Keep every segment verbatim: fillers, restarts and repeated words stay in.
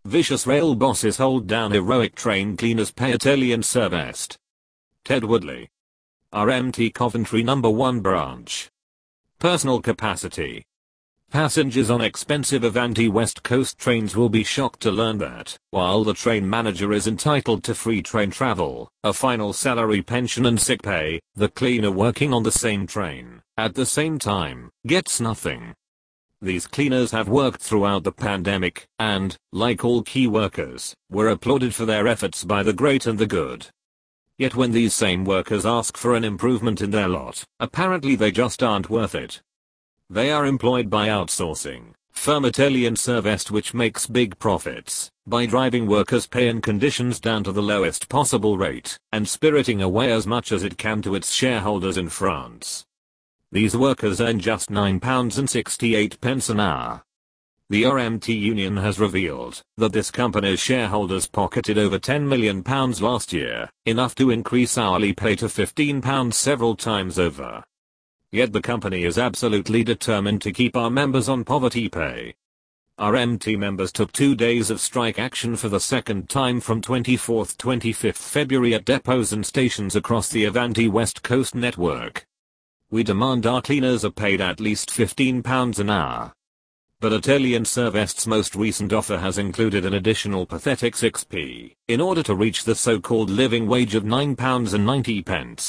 Vicious rail bosses hold down heroic train cleaners, pay Italian Servest. Ted Woodley. R M T Coventry number one branch. Personal capacity. Passengers on expensive Avanti West Coast trains will be shocked to learn that, while the train manager is entitled to free train travel, a final salary, pension and sick pay, the cleaner working on the same train, at the same time, gets nothing. These cleaners have worked throughout the pandemic, and, like all key workers, were applauded for their efforts by the great and the good. Yet when these same workers ask for an improvement in their lot, apparently they just aren't worth it. They are employed by outsourcing firm Italian Servest, which makes big profits by driving workers' pay and conditions down to the lowest possible rate and spiriting away as much as it can to its shareholders in France. These workers earn just nine pounds sixty-eight an hour. The R M T union has revealed that this company's shareholders pocketed over ten million pounds last year, enough to increase hourly pay to fifteen pounds several times over. Yet the company is absolutely determined to keep our members on poverty pay. R M T members took two days of strike action for the second time from twenty-fourth to twenty-fifth February at depots and stations across the Avanti West Coast network. We demand our cleaners are paid at least fifteen pounds an hour. But Italian Servest's most recent offer has included an additional pathetic six p, in order to reach the so-called living wage of nine pounds ninety.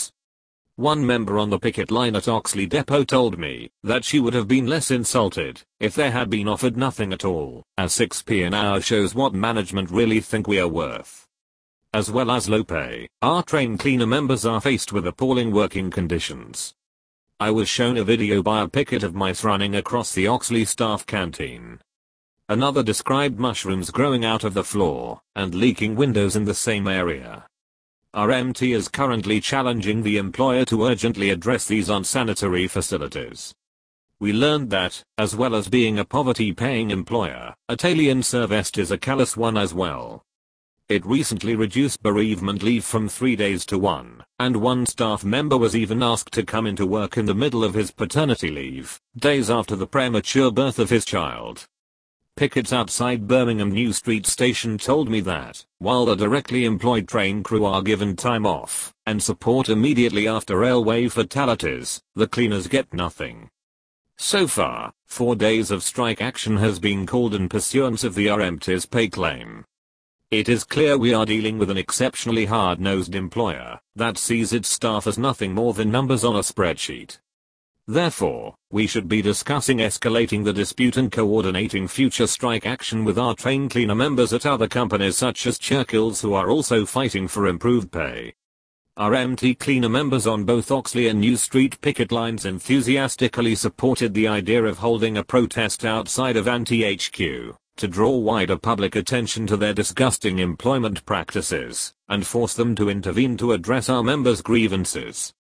One member on the picket line at Oxley Depot told me that she would have been less insulted if they had been offered nothing at all, as six p an hour shows what management really think we are worth. As well as low pay, our train cleaner members are faced with appalling working conditions. I was shown a video by a picket of mice running across the Oxley staff canteen. Another described mushrooms growing out of the floor and leaking windows in the same area. R M T is currently challenging the employer to urgently address these unsanitary facilities. We learned that, as well as being a poverty-paying employer, Italian Servest is a callous one as well. It recently reduced bereavement leave from three days to one, and one staff member was even asked to come into work in the middle of his paternity leave, days after the premature birth of his child. Pickets outside Birmingham New Street Station told me that, while the directly employed train crew are given time off and support immediately after railway fatalities, the cleaners get nothing. So far, four days of strike action has been called in pursuance of the R M T's pay claim. It is clear we are dealing with an exceptionally hard-nosed employer that sees its staff as nothing more than numbers on a spreadsheet. Therefore, we should be discussing escalating the dispute and coordinating future strike action with our train cleaner members at other companies such as Churchill's, who are also fighting for improved pay. R M T cleaner members on both Oxley and New Street picket lines enthusiastically supported the idea of holding a protest outside of Avanti H Q to draw wider public attention to their disgusting employment practices and force them to intervene to address our members' grievances.